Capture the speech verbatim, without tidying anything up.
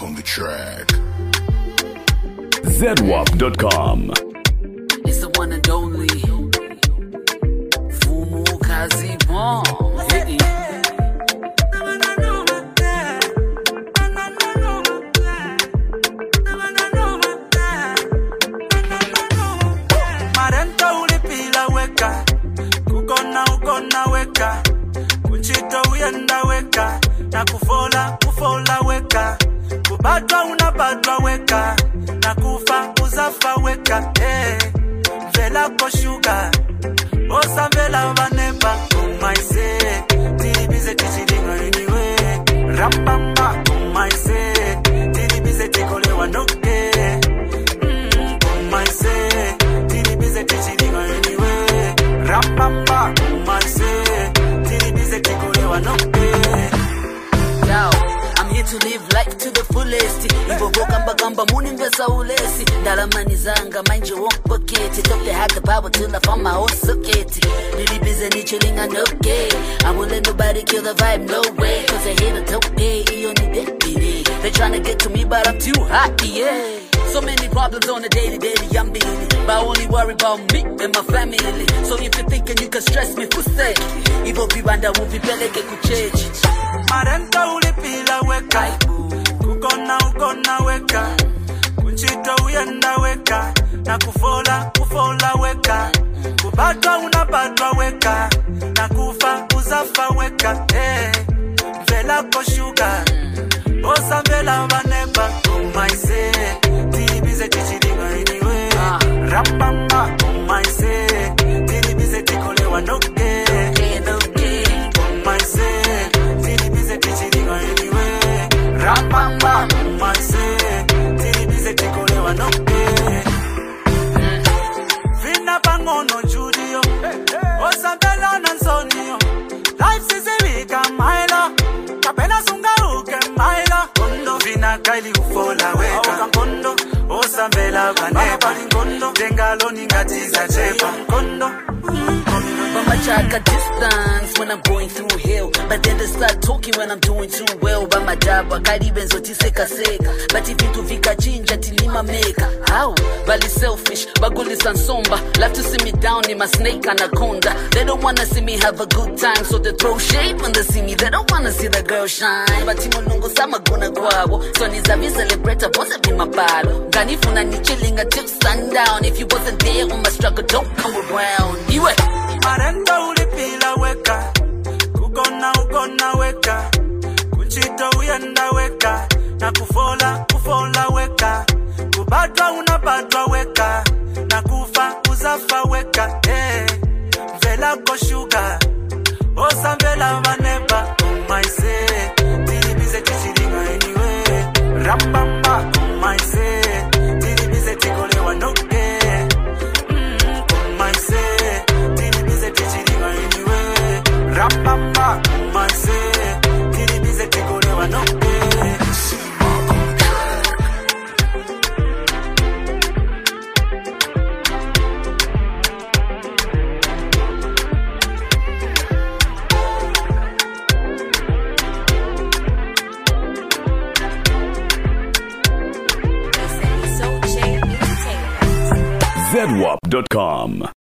on the track. Z W A P dot com. It's the one and only Fumu Kazi Bon. Hey. Marenta ulipila weka, kukona ukona weka, kunchito uyenda weka, na kufola kufola weka, kubatwa unabatwa weka, na kufa uzafa weka. Hey, vela ko sugar, osa vela vanepa, oh my say, tiribize tichiringa anyway, rambamba, oh my say, tiribize tikole wanoke, mm, oh my say, tiribize tichiringa anyway, rambamba, oh my say, tiribize tikole wanoke. Yo, I'm here to live life to the fullest. Ibogo gamba gamba muni mbesa ulesi. Dalamani zanga mind your own pocket. Thought they had the power till I found my own socket. Really busy ni chilling and okay. I won't let nobody kill the vibe, no way. Cause I hate a dope day, you only dead. They tryna get to me but I'm too hot, yeah. So many problems on a daily, daily, I'm busy. But I only worry about me and my family. So if you're thinking you can stress me for sake, Ivo Pibanda won't be peleke kuchechi. Marenta ulipila weka, kukona ukona weka, kunchito uyenda weka, na kufola kufola weka, kubatwa unabatwa weka, na kufa uzafa weka. Hey, vela ko sugar, osa vela vanepa, oh my say, tiribize tichiringa anyway, rambamba, oh my say, tiribize tikole wanoke, oh my say, tiribize tichiringa anyway, rambamba, oh my say, tiribize tikole wanoke. Vina bangono judio, osa vela nansonio, life is a week a mile, kapena sunga uke mile, kondo vina kaili ufola weka, kondo osa vela vanepa, kondo dengalo ningatiza chepa, kondo. But my child got distance when I'm going through hell. But then they start talking when I'm doing too well. But my job, wakari benzo tiseka seka. But if you vika chinja tilima meka. How? Bali selfish, baguli sansomba. Love to see me down in my snake anaconda. They don't wanna see me have a good time, so they throw shade when they see me. They don't wanna see the girl shine. But timo nungo sama guna guavo. So nizavi celebrate a pose be my balo. Ganifuna ni chilling until sundown. If you wasn't there on my struggle, don't come around. Iwe. Marenta ulipila weka, kukona ukona weka, kunchito uyenda weka, na kufola kufola weka, kubatwa unabatwa weka, na kufa uzafa weka. Hey, vela ko sugar, osa vela vanepa, oh my say, tiribize tichiringa anyway, rambamba, oh my say, tiribize tikole wanoke, mm, oh my say, rambamba, my say, tiribize tikole wanoke. Z W A P dot com.